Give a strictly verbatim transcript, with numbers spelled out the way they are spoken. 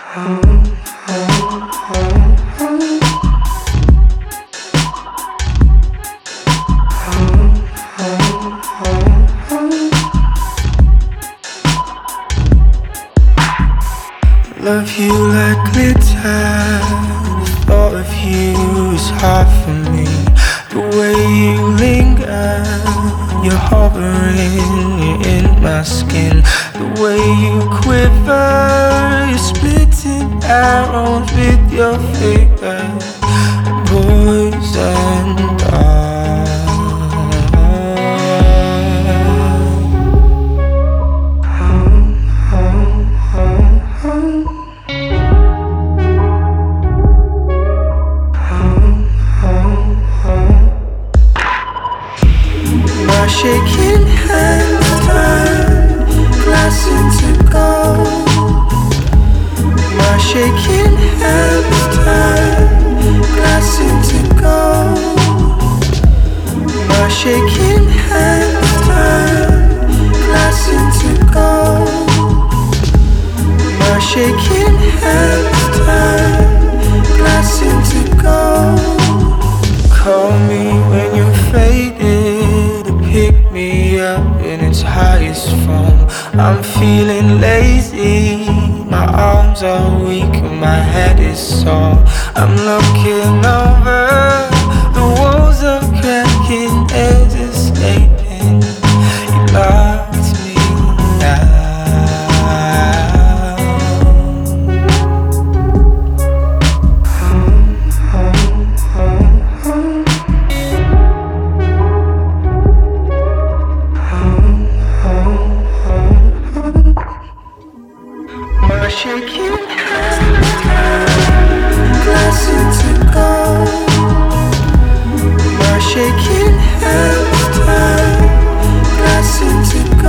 Love you like glitter. The thought of you is hard for me. The way you linger, you're hovering, you're in my skin. The way you quiver, you're splitting arrows with your fingers. Poison dark. My shaking hands turn glass into gold. My shaking hands turn glass into gold. My shaking hands turn glass into gold. My shaking hands turn glass into gold. Call me when you're faded, pick me up in its highest form. I'm feeling lazy, my arms are weak and my head is sore. I'm looking over, the walls are cracking, air's escaping. You locked me out. My shaking hands turn glass into gold. My shaking hands turn glass into gold.